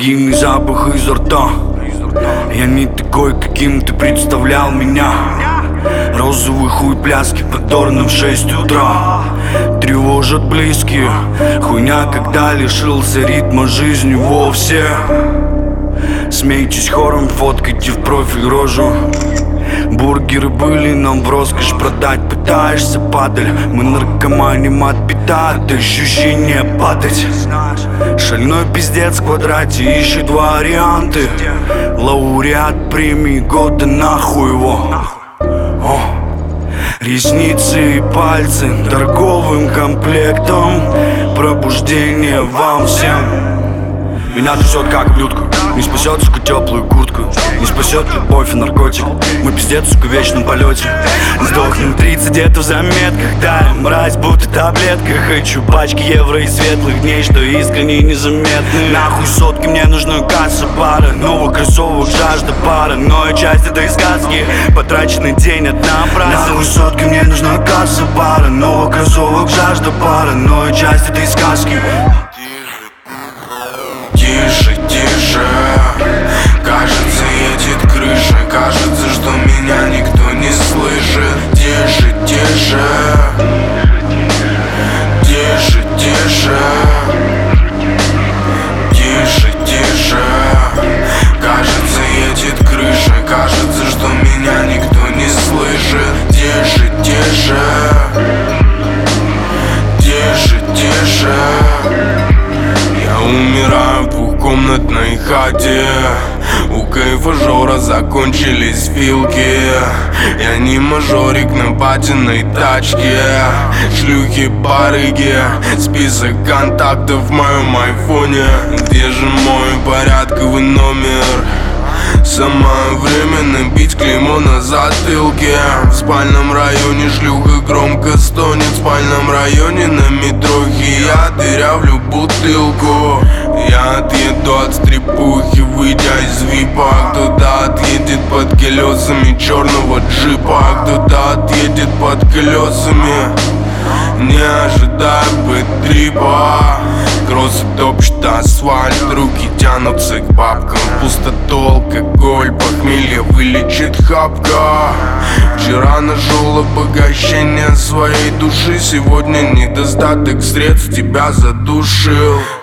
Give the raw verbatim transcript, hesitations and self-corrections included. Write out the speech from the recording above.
Кокаин и запах изо рта. Я не такой, каким ты представлял меня. Розовый хуй, пляски под Дорном в шесть утра. Тревожат близкие. Хуйня, когда лишился ритма жизни вовсе. Смейтесь хором, фоткайте в профиль рожу. Бургеры были нам в роскошь, продать пытаешься, падаль. Мы наркоманим от бита, это ощущение падать. Шальной пиздец в квадрате ищет варианты. Лауреат премии года, нахуй его. О, ресницы и пальцы торговым комплектом. Пробуждение вам всем. Меня трясет как блюдку. Не спасет, сука, теплую куртку. Не спасет любовь и наркотик. Мы пиздец, сука, в вечном полете. Сдохнем тридцать где-то в заметках. Да, мразь, будто таблетка. Хочу пачки евро и светлых дней, что искренне незаметны. Нахуй сотки, мне нужна касса бара. Новых кроссовок, жажда пара. Но и часть этой сказки. Потраченный день однообразен. Нахуй сотки, мне нужна касса бара. Новых кроссовок, жажда пара. Но и часть этой сказки. Тише, тише, кажется, едет крыша. Кажется, что меня никто не слышит. Тише, тише, тише, тише, тише, тише, кажется, едет крыша. Кажется, что меня никто не слышит. Тише, тише, тише, тише. Я умираю в двухкомнатной хате. У кайфажора закончились вилки. Я не мажорик на батиной тачке. Шлюхи, барыги, список контактов в моем айфоне. Где же мой порядковый номер? Самое время набить клеймо на затылке. В спальном районе шлюха громко стонет. В спальном районе на метро я дырявлю бутылку. Я отъеду от стрипухи, выйдя из випа. Кто-то отъедет под колесами черного джипа. Кто-то отъедет под колесами, не ожидая бэт-трипа. Кроссы топчет асфальт, руки тянутся к бабкам. Пустоту, алкоголь, похмелье вылечит хапка. Вчера нашел обогащение своей души. Сегодня недостаток средств тебя задушил.